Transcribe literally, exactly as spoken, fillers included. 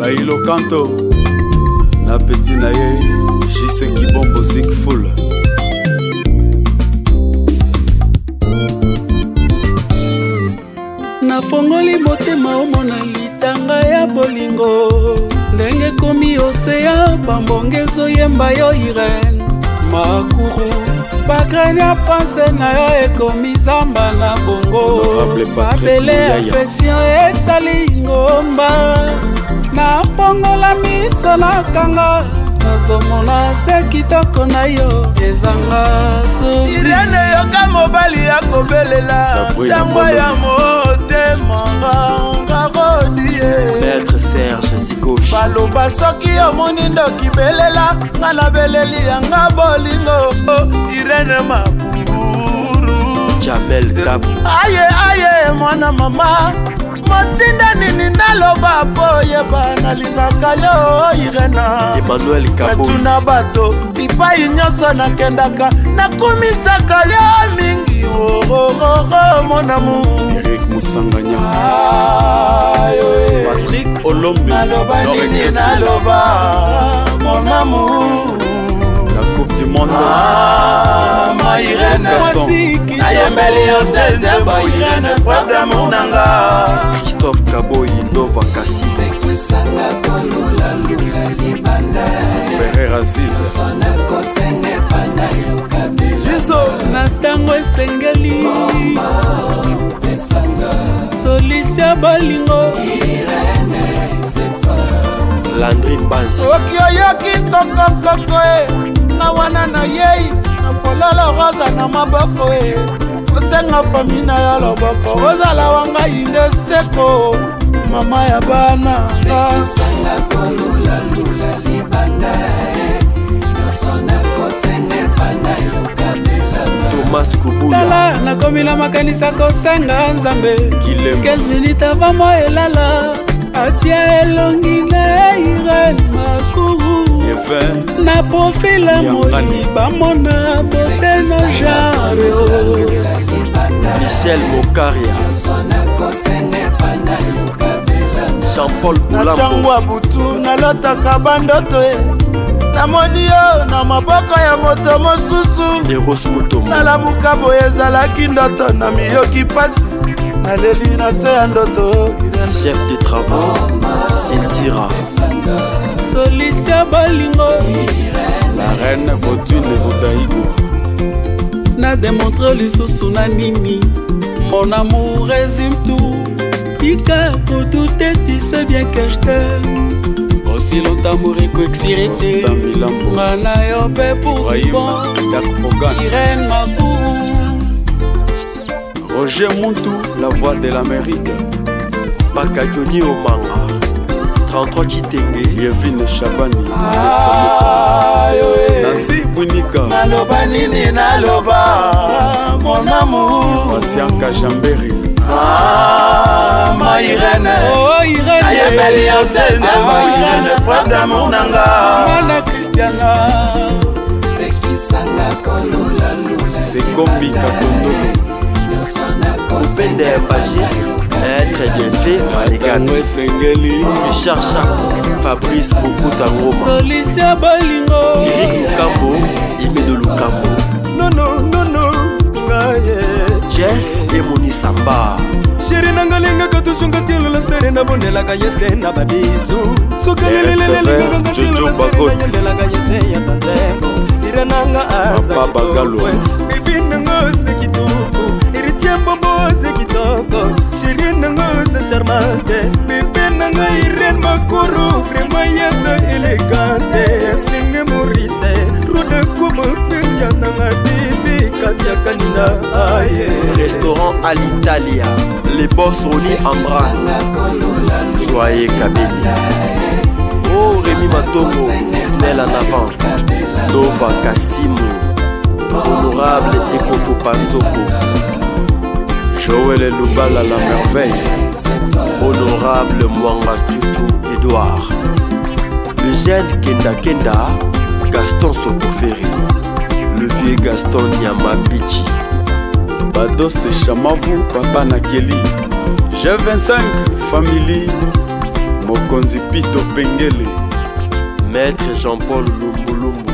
Bailo Kanto na petit na ye Jise Kibombo Zik Full. Nafongoli motema omona litanga ya bolingo ndenge komi osea bambongezo yemba yo Irene makuru bagrenia pense na yo ekomi zamba na bongo babele affection esali ngomba na pongola miso na kanga nazomona se kitoko na yo ezanga susi Irene yoka mobali ya kobelela tango ya motema nga rodie Maître Serge Zikoche baloba soki omoni ndoki belela nga na beleli yanga bolingo Irene Mapuru Jamel Kabu aye aye mwana mama motinda nini naloba po yeba nalingaka yo Irena Emmanuel Kabo natuna bato bipai nyonso nakendaka nakumisaka yo mingi orororo mon amour Eric Musanganya ayo Patrick Olombe naloba nini naloba mon amour la coupe du monde ah ma Irene nayembeli yo septembre Irene preuve d'amour nanga Christophe Kaboy Nova Kassi Bekisanga kolula lula libanda Ferrer Aziz Sona kosenge panda yo kabela Jizo na tango esengeli Pesanga Solicia bolingo Irene c'est toi Landry Banzi oki oyoki kokokoko e na wana na yei na fololo rosa na maboko e osenga fami na yo loboko ozala wanga inde seko mama ya bana Bekisanga kolula lula libanda Sona kosenge panda yo kabela Thomas Kubula tala nakomi na makanisa kosenga nzambe quinze minutes avant moi elala atia elongi na Irene makuru na profila moi bamona bote no genre Michel Mokaria Jean-Paul na tango ya butu nalotaka bandoto e namoni yo na maboko ya moto mosusu Eros Mutombo nalamuka boye ezalaki ndoto na miyoki pasi naleli na se ya ndoto Chef de travaux Sentira Solicia bolingo la reine Vautune Bodaïgo na démontre lisusu na nini mon amour résume tout tika pour douter tu sais bien que je t'aime aussi longtemps mourir co-expirité ngana yo pe pour bon Irene Makuru Roger Muntu la voix de l'Amérique Bakajoni Omanga trente-trois Chitenge Bienvenue Chabani Nancy Bunika naloba nini naloba mon amour Pasianka Jamberi ah ma Irene oh Irene ayembeli yo septembre Irene preuve d'amour nanga mana Christiana Bekisanga kolula lula c'est Kombi Katondolo Bende Mbagé Très bien fait Maligane Richard Chak Fabrice Bokuta Ngoma Solicia bolingo Eric Lukambo Imedo Lukambo non non non non ngaye Jess Emoni Samba Chéri nangalenga katushunga stilo la serena bondela kayese na babizu sokelelelele Jojo Bagot yendela kayese ya tantembo irananga asa Papa Bagalo bibi nangoze kitoko iritie bombo se kitoko chéri nangoze charmante bibi nanga Irene Makuru remayasa elegante singe Maurice rude kumo pensiananga bibi katia kanina aye Restaurant à l'Italia Les boss Ronnie Ambra Joyeux Kabeli Oh Rémi Matomo Snell en avant Nova Kassimu Honorable Ekofo Panzoko Joël Lubala la merveille Honorable Mwanga Tutu Edouard Eugène Kenda Kenda Gaston Sokoferi Le vieux Gaston Nyamabichi Bado c'est Chamavu Papa Nakeli G vingt-cinq Family mokonzi Pito Pengele, Maître Jean-Paul Lumbulumbu,